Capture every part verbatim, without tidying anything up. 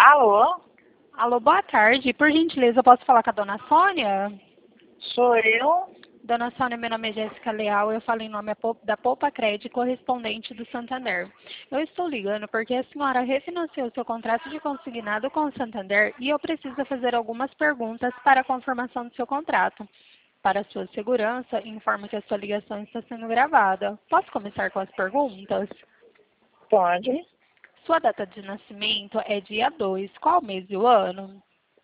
Alô? Alô, boa tarde. Por gentileza, eu posso falar com a dona Sônia? Sou eu? Dona Sônia, meu nome é Jéssica Leal, eu falo em nome da Poupa Crédito, correspondente do Santander. Eu estou ligando porque a senhora refinanciou seu contrato de consignado com o Santander e eu preciso fazer algumas perguntas para a confirmação do seu contrato. Para sua segurança, informo que a sua ligação está sendo gravada. Posso começar com as perguntas? Pode. Sua data de nascimento é dia dois. Qual mês e o ano?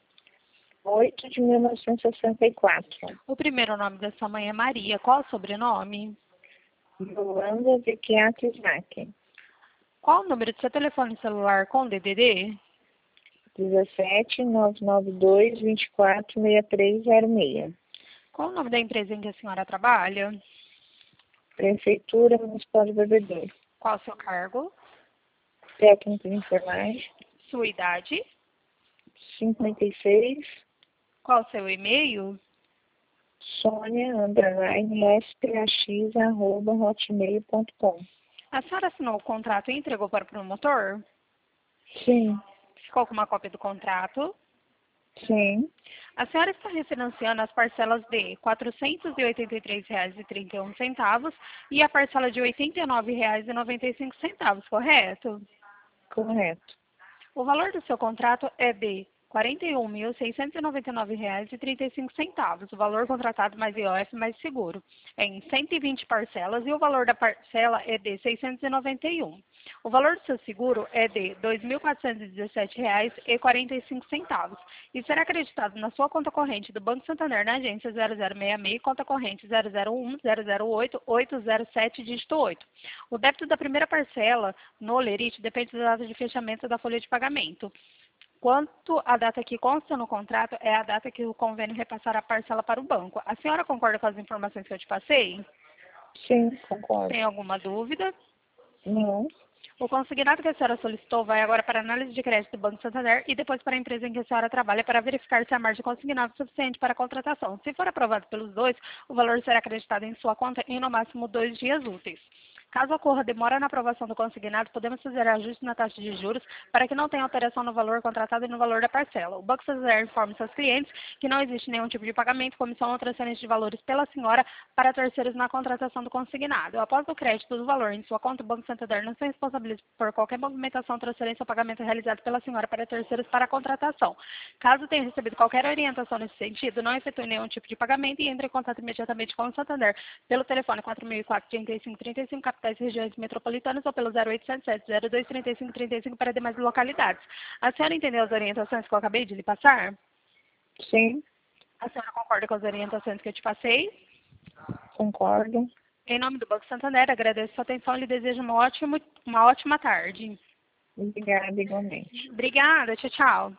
oito de mil novecentos e sessenta e quatro. O primeiro nome da sua mãe é Maria. Qual o sobrenome? Yolanda Vecchiati Snack. Qual o número do seu telefone celular com D D D? dezessete, nove nove dois, vinte e quatro, sessenta e três zero seis. Qual o nome da empresa em que a senhora trabalha? Prefeitura Municipal de Bebedouro. Qual o seu cargo? Técnico de enfermagem. Sua idade? cinquenta e seis. Qual o seu e-mail? Sônia, underline, sprax, arroba, hotmail ponto com. A senhora assinou o contrato e entregou para o promotor? Sim. Ficou com uma cópia do contrato? Sim. A senhora está refinanciando as parcelas de quatrocentos e oitenta e três reais e trinta e um centavos e a parcela de oitenta e nove reais e noventa e cinco centavos, correto? Correto. O valor do seu contrato é de quarenta e um mil, seiscentos e noventa e nove reais e trinta e cinco centavos. O valor contratado mais I O F mais seguro é em cento e vinte parcelas e o valor da parcela é de seiscentos e noventa e um. O valor do seu seguro é de dois mil quatrocentos e dezessete reais e quarenta e cinco centavos e será acreditado na sua conta corrente do Banco Santander na agência zero zero seis seis, conta corrente zero zero um, zero zero oito, oito zero sete, dígito oito. O débito da primeira parcela no Lerite depende da data de fechamento da folha de pagamento. Quanto à data que consta no contrato, é a data que o convênio repassará a parcela para o banco. A senhora concorda com as informações que eu te passei? Sim, concordo. Tem alguma dúvida? Não. O consignado que a senhora solicitou vai agora para a análise de crédito do Banco Santander e depois para a empresa em que a senhora trabalha para verificar se a margem consignada é suficiente para a contratação. Se for aprovado pelos dois, o valor será acreditado em sua conta em no máximo dois dias úteis. Caso ocorra demora na aprovação do consignado, podemos fazer ajustes na taxa de juros para que não tenha alteração no valor contratado e no valor da parcela. O Banco Santander informa seus clientes que não existe nenhum tipo de pagamento, comissão ou transferência de valores pela senhora para terceiros na contratação do consignado. Após o crédito do valor em sua conta, o Banco Santander não se responsabiliza por qualquer movimentação, transferência ou pagamento realizado pela senhora para terceiros para a contratação. Caso tenha recebido qualquer orientação nesse sentido, não efetue nenhum tipo de pagamento e entre em contato imediatamente com o Santander pelo telefone quatro mil e quatro, trinta e cinco, trinta e cinco, capitais e regiões metropolitanas ou pelo zero oitocentos, sete zero dois, trinta e cinco, trinta e cinco para demais localidades. A senhora entendeu as orientações que eu acabei de lhe passar? Sim. A senhora concorda com as orientações que eu te passei? Concordo. Em nome do Banco Santander, agradeço sua atenção e lhe desejo uma ótima, uma ótima tarde. Obrigada, igualmente. Obrigada, tchau, tchau.